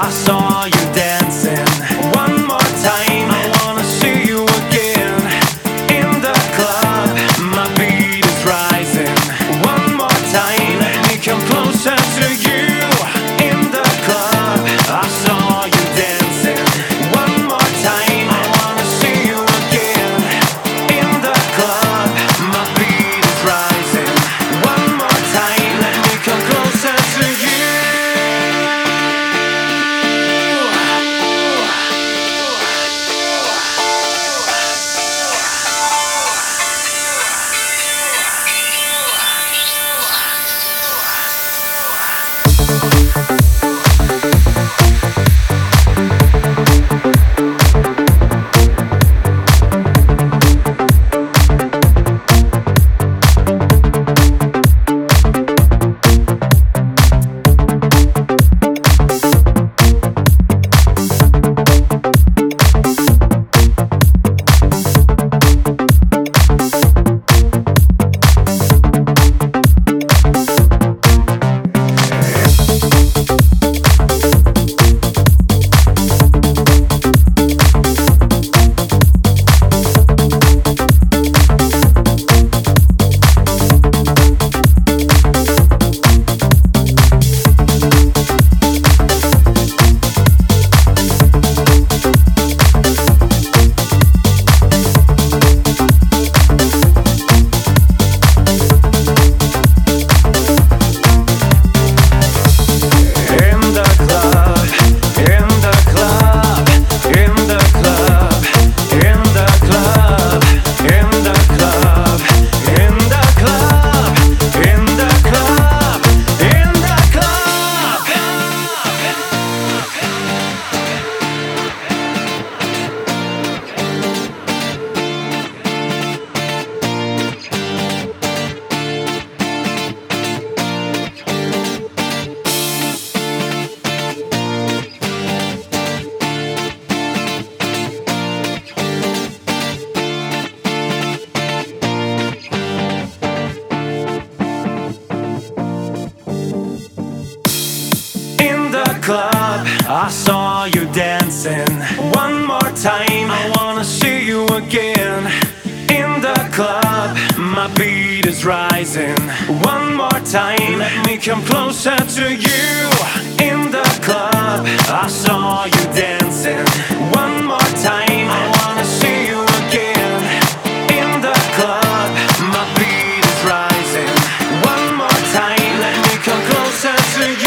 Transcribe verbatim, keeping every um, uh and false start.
I saw you dancing. One more time, I wanna see you again. In the club, my beat is rising. One more time, let me come closer to you. In the club, I saw you dancing. One more time, I wanna see you again. In the club, my beat is rising. One more time, let me come closer to you. Club, I saw you dancing. One more time, I wanna see you again. In the club, my beat is rising. One more time, let me come closer to you. In the club, I saw you dancing. One more time, I wanna see you again. In the club, my beat is rising. One more time, let me come closer to you.